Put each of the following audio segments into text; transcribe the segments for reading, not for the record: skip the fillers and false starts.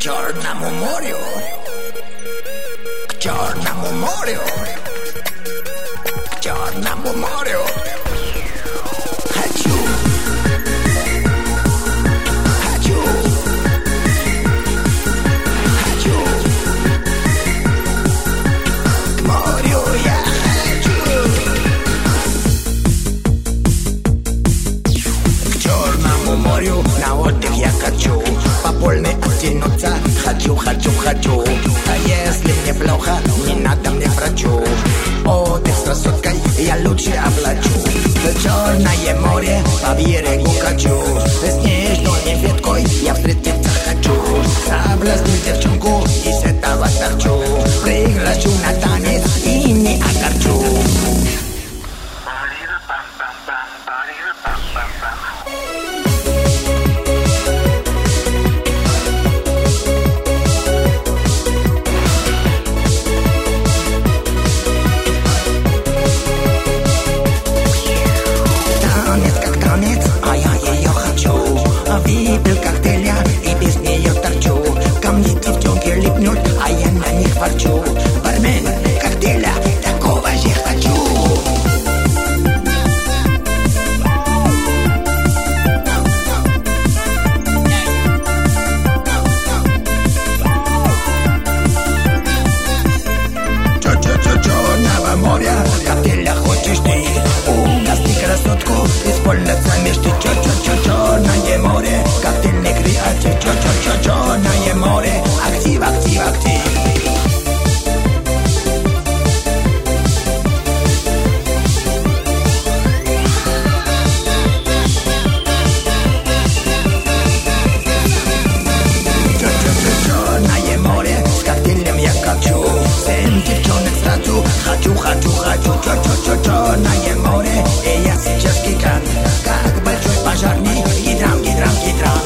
Черному морю, к Черному морю, к Черному морю. Хочу, хочу, хочу, к морю я хочу. К Черному морю на отдых я хочу. По полной оттянуться хочу, хочу, хочу. А если мне плохо, не надо мне врачу. Отдых с красоткой я лучше оплачу. В Черное море по берегу качу. С нежной веткой я встретиться хочу. Соблазнить девчонку и с этого торчу. Приглашу на танец и не огорчу. А я ее хочу. Выпил коктейля и без нее торчу. Ко мне девчонки липнут, а я на них ворчу. Бармен, коктейля, такого же хочу. Черного моря, коктейля хочешь ты? Угости красотку, используется мечты. Черное море, коктейльный креатив. Черное море, актив, актив, актив. Черное море, с коктейлем я хочу. 7 девчонок сразу хочу, хочу, хочу. Черное море, и я сейчас гигант. Как большой пожарный, гидрант, гидрант, гидрант.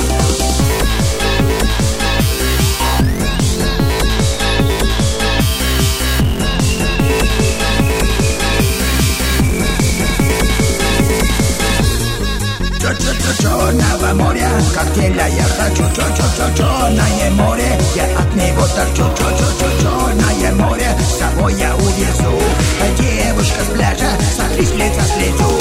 Черного моря, коктейля я хочу. Черное море, я от него торчу. Черное море, с собой я увезу. Девушка с пляжа, смотри, след за следу.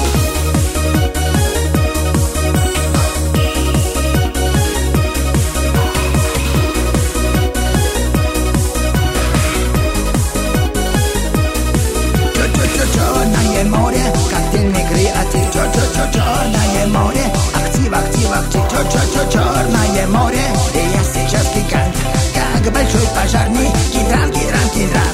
Черное море, коктейльный креатив. Черное море, актив, актив, актив. Черное море, и я сейчас гигант. Как большой пожарный, гидрант, гидрант, гидрант.